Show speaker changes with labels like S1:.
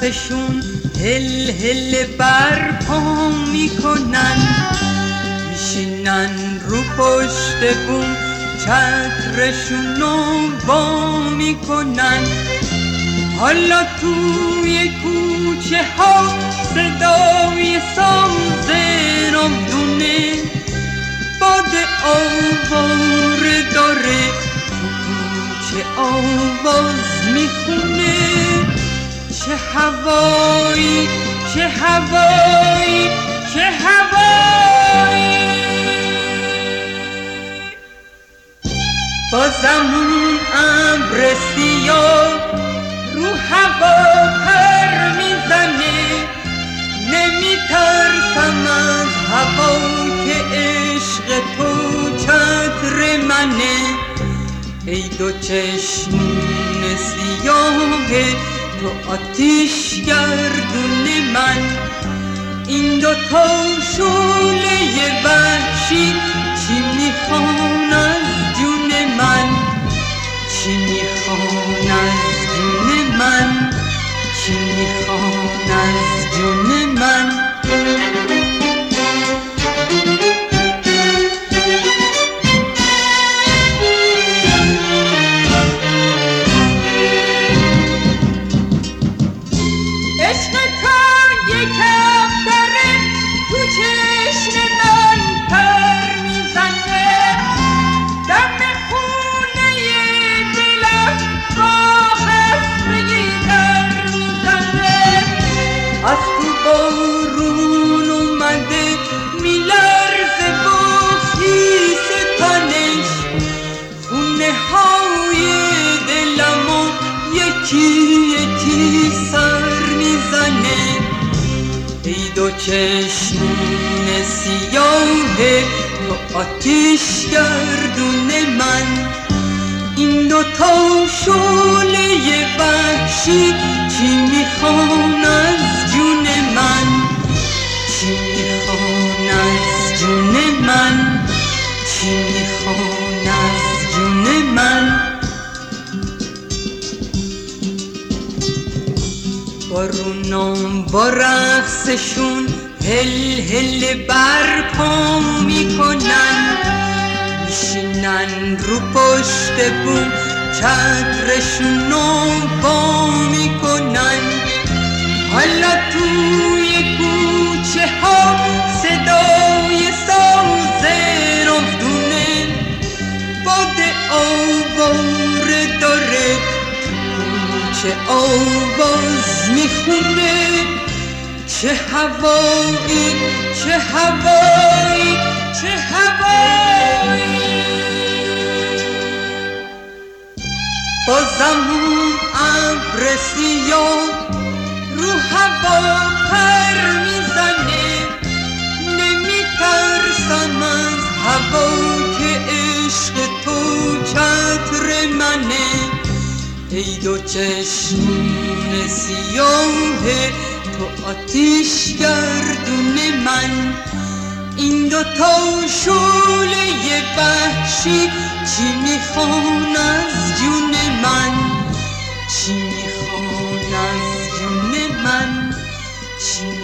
S1: رقصشون هل هل برپا میکنن، میشینن رو پشت بوم چترشونو وا میکنن. حالا توی کوچه ها صدای ساز نامدونه باد آواره داره تو کوچه آواز میخونه. چه هوایی چه هوایی چه هوایی، بازمون ابر سیاه رو هوا پر میزنه. نمیترسم از هوا که عشق تو چتر منه. ای دو چشمون سیاه تو آتیش گردون من، این دو تا شعله وحشی چی میخوان از جون من؟ چی میخوان از جون من؟ چی میخوان از جون من؟ از تو بارون اومده میلرزه با خیس تنش، خونه های دلمو یکی یکی سر میزنه. ای دو چشمون سیاه تو آتیش گردون من، این دو تا شعله وحشی چی میخوان از جون من؟ چی میخوان از جون من؟ چی میخوان از جون من؟ بارونام با رقصشون هل هل برپا میکنن، میشینن رو پشت بوم چترشونو وا میکنن. حالا توی کوچه ها صدای ساز نامدونه باد آواره داره تو کوچه آواز میخونه. چه هوایی چه هوایی چه هوایی، بازمون ابر سیاه رو هوا پر میزنه. نمیترسم از هوا که عشق تو چتر منه. ای دو چشمون سیاه تو آتیش گردون من، این دو تا شعله وحشی چی میخوان از جون من؟ چی میخوان از جون من؟ چی